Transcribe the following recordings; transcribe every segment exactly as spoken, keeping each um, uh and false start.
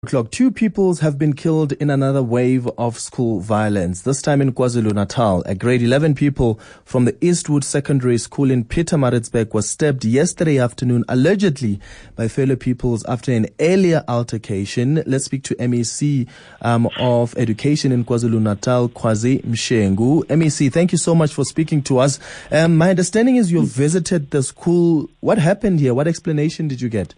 O'clock. Two peoples have been killed in another wave of school violence, this time in KwaZulu-Natal. A grade eleven pupil from the Eastwood Secondary School in Pietermaritzburg was stabbed yesterday afternoon, allegedly by fellow pupils after an earlier altercation. Let's speak to M E C um, of Education in KwaZulu-Natal, Kwazi Mshengu. M E C, thank you so much for speaking to us. Um, my understanding is you visited the school. What happened here? What explanation did you get?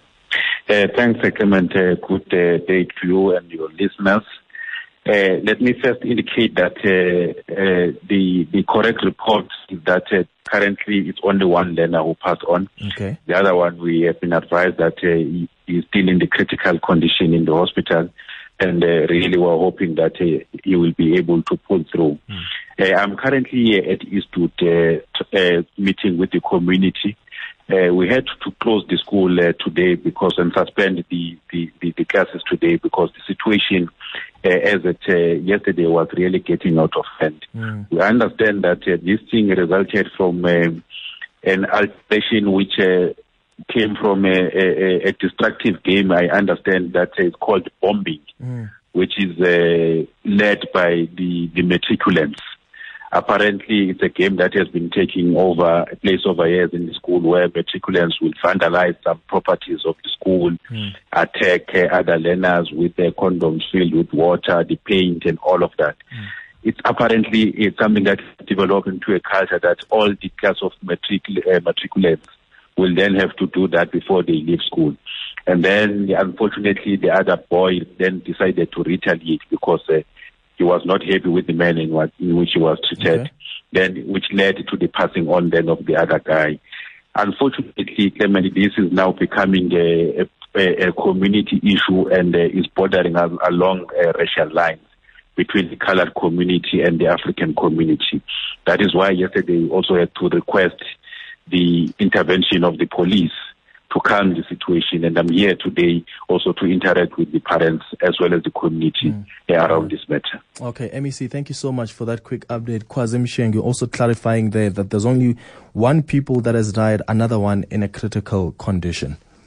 Uh, thanks, Clement. Uh, good uh, day to you and your listeners. Uh, let me first indicate that uh, uh, the the correct report is that uh, currently it's only one learner who passed on. Okay. The other one, we have been advised that uh, he is still in the critical condition in the hospital, and uh, really we're hoping that uh, he will be able to pull through. Mm. Uh, I'm currently at Eastwood uh, t- uh, meeting with the community. Uh, we had to close the school uh, today because and suspend the, the, the, the classes today because the situation uh, as it uh, yesterday was really getting out of hand. Mm. We understand that uh, this thing resulted from uh, an altercation which uh, came from a, a, a destructive game. I understand that it's called bombing, mm. which is uh, led by the, the matriculants. Apparently, it's a game that has been taking over place over years in the school where matriculants will vandalize some properties of the school, mm. attack uh, other learners with their condoms filled with water, the paint and all of that. Mm. It's apparently it's something that developed into a culture that all the class of matricul- uh, matriculants will then have to do that before they leave school. And then, unfortunately, the other boy then decided to retaliate because uh, he was not happy with the manner in, what, in which he was treated, okay. then which led to the passing on then of the other guy. Unfortunately, Clement, this is now becoming a, a, a community issue and uh, is bordering al- along uh, racial lines between the colored community and the African community. That is why yesterday we also had to request the intervention of the police to calm the situation, and I'm here today also to interact with the parents as well as the community mm. around this matter. Okay, M E C, thank you so much for that quick update. Kwazi Mshengu also clarifying there that there's only one people that has died, another one in a critical condition.